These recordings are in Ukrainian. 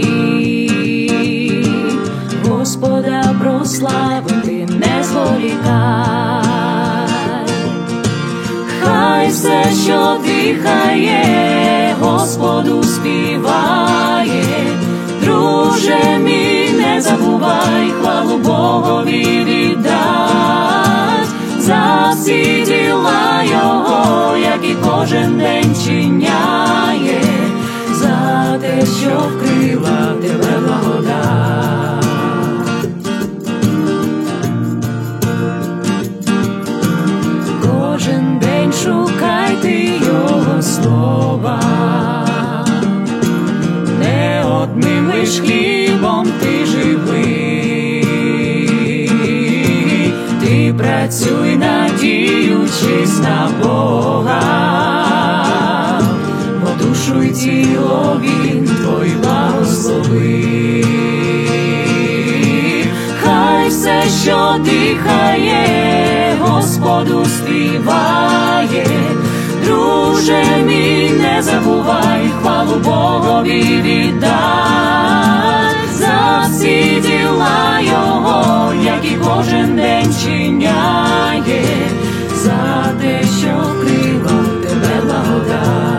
Господа прославити не зволікай. Хай все, що дихає, Господу співає. Друже мій, не забувай, хвалу Богові віддать за всі діла Його, які кожен день чиняє, за те, що вкрила тебе благодать. Кожен день шукайте Його слова, не одним лиш хлібом ти живий, ти працюй, надіючись на Бога, бо душу й тіло Він твой благословив. Хай все, що дихає, Господу співає. Друже мій, не забувай, хвалу Богові віддать за всі діла Його, які кожен день чиняє, за те, що вкрила тебе благодать.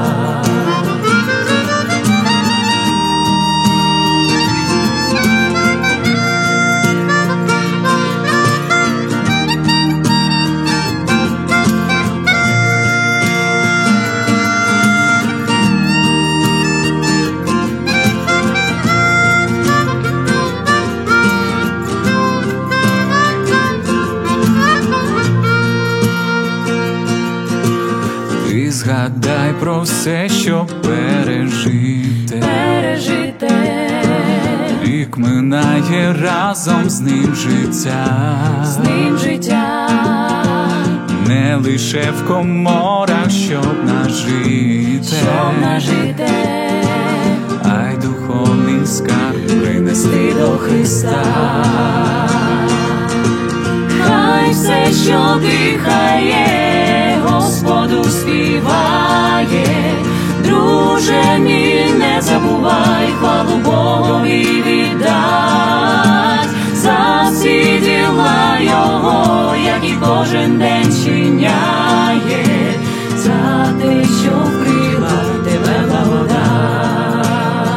Згадай про все, що пережите. Рік минає, разом з ним життя. Не лише в коморах, щоб нажити, а й духовний скарб принести до Христа. Хай все, що дихає, Господу співає. Друже мій, не забувай, хвалу Богові віддать за всі діла Його, які кожен день чиняє, за те, що вкрила тебе благодать.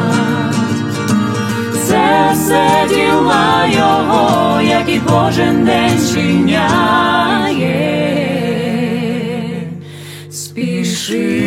Це все діла Його, які кожен день чиняє. Спіши